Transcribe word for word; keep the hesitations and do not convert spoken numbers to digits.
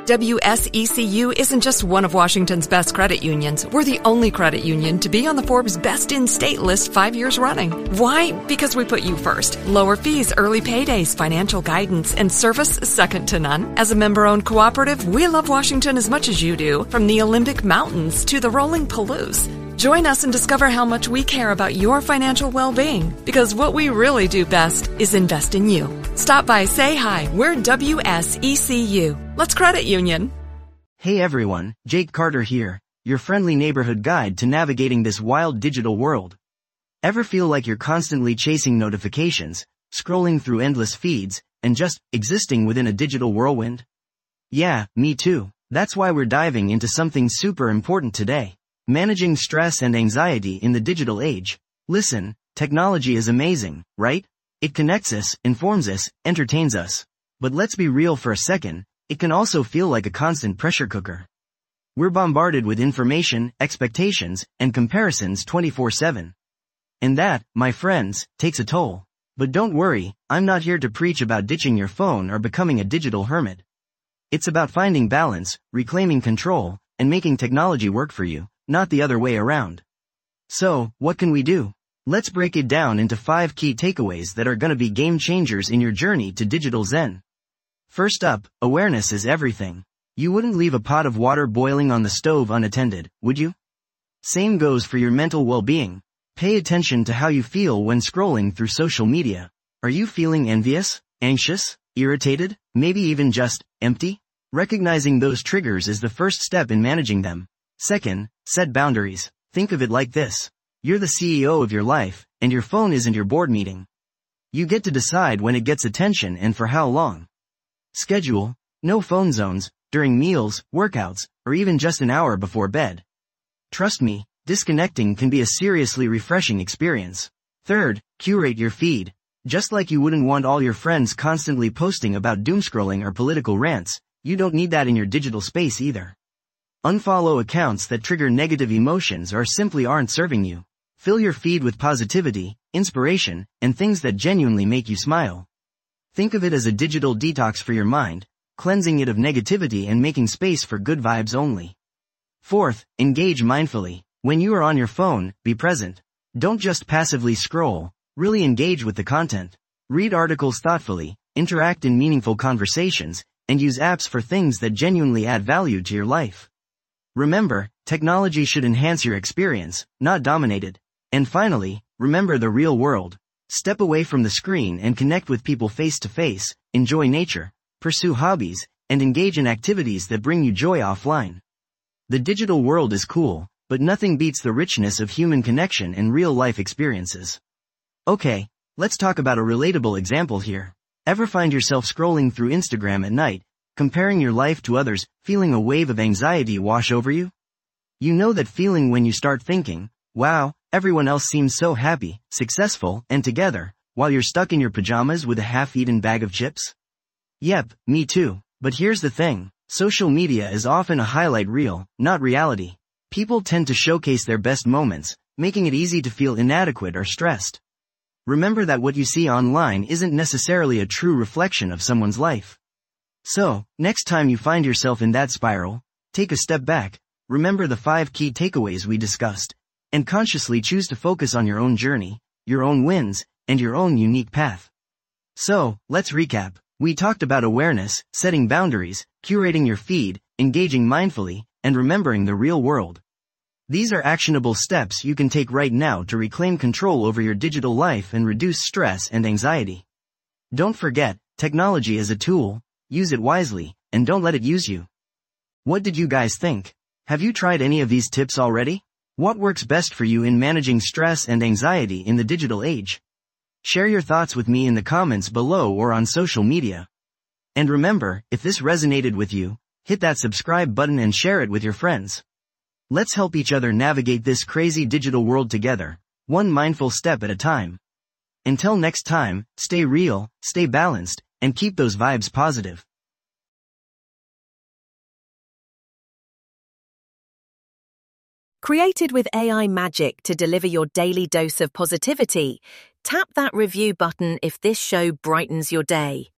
W S E C U isn't just one of Washington's best credit unions. We're the only credit union to be on the Forbes Best in State list five years running. Why? Because we put you first. Lower fees, early paydays, financial guidance, and service second to none. As a member-owned cooperative, we love Washington as much as you do, from the Olympic Mountains to the rolling Palouse. Join us and discover how much we care about your financial well-being, because what we really do best is invest in you. Stop by, say hi. We're W S E C U. Let's credit union. Hey everyone, Jake Carter here, your friendly neighborhood guide to navigating this wild digital world. Ever feel like you're constantly chasing notifications, scrolling through endless feeds, and just existing within a digital whirlwind? Yeah, me too. That's why we're diving into something super important today. Managing stress and anxiety in the digital age. Listen, technology is amazing, right? It connects us, informs us, entertains us. But let's be real for a second, it can also feel like a constant pressure cooker. We're bombarded with information, expectations, and comparisons twenty-four seven. And that, my friends, takes a toll. But don't worry, I'm not here to preach about ditching your phone or becoming a digital hermit. It's about finding balance, reclaiming control, and making technology work for you, not the other way around. So, what can we do? Let's break it down into five key takeaways that are gonna be game changers in your journey to digital zen. First up, awareness is everything. You wouldn't leave a pot of water boiling on the stove unattended, would you? Same goes for your mental well-being. Pay attention to how you feel when scrolling through social media. Are you feeling envious, anxious, irritated, maybe even just empty? Recognizing those triggers is the first step in managing them. Second, set boundaries. Think of it like this. You're the C E O of your life, and your phone isn't your board meeting. You get to decide when it gets attention and for how long. Schedule, no phone zones, during meals, workouts, or even just an hour before bed. Trust me, disconnecting can be a seriously refreshing experience. Third, curate your feed. Just like you wouldn't want all your friends constantly posting about doomscrolling or political rants, you don't need that in your digital space either. Unfollow accounts that trigger negative emotions or simply aren't serving you. Fill your feed with positivity, inspiration, and things that genuinely make you smile. Think of it as a digital detox for your mind, cleansing it of negativity and making space for good vibes only. Fourth, engage mindfully. When you are on your phone, be present. Don't just passively scroll, really engage with the content. Read articles thoughtfully, interact in meaningful conversations, and use apps for things that genuinely add value to your life. Remember, technology should enhance your experience, not dominate it. And finally, remember the real world. Step away from the screen and connect with people face to face, enjoy nature, pursue hobbies, and engage in activities that bring you joy offline. The digital world is cool, but nothing beats the richness of human connection and real-life experiences. Okay, let's talk about a relatable example here. Ever find yourself scrolling through Instagram at night, comparing your life to others, feeling a wave of anxiety wash over you? You know that feeling when you start thinking, wow, everyone else seems so happy, successful, and together, while you're stuck in your pajamas with a half-eaten bag of chips? Yep, me too. But here's the thing. Social media is often a highlight reel, not reality. People tend to showcase their best moments, making it easy to feel inadequate or stressed. Remember that what you see online isn't necessarily a true reflection of someone's life. So, next time you find yourself in that spiral, take a step back, remember the five key takeaways we discussed, and consciously choose to focus on your own journey, your own wins, and your own unique path. So, let's recap. We talked about awareness, setting boundaries, curating your feed, engaging mindfully, and remembering the real world. These are actionable steps you can take right now to reclaim control over your digital life and reduce stress and anxiety. Don't forget, technology is a tool, use it wisely, and don't let it use you. What did you guys think? Have you tried any of these tips already? What works best for you in managing stress and anxiety in the digital age? Share your thoughts with me in the comments below or on social media. And remember, if this resonated with you, hit that subscribe button and share it with your friends. Let's help each other navigate this crazy digital world together, one mindful step at a time. Until next time, stay real, stay balanced, and keep those vibes positive. Created with A I magic to deliver your daily dose of positivity, tap that review button if this show brightens your day.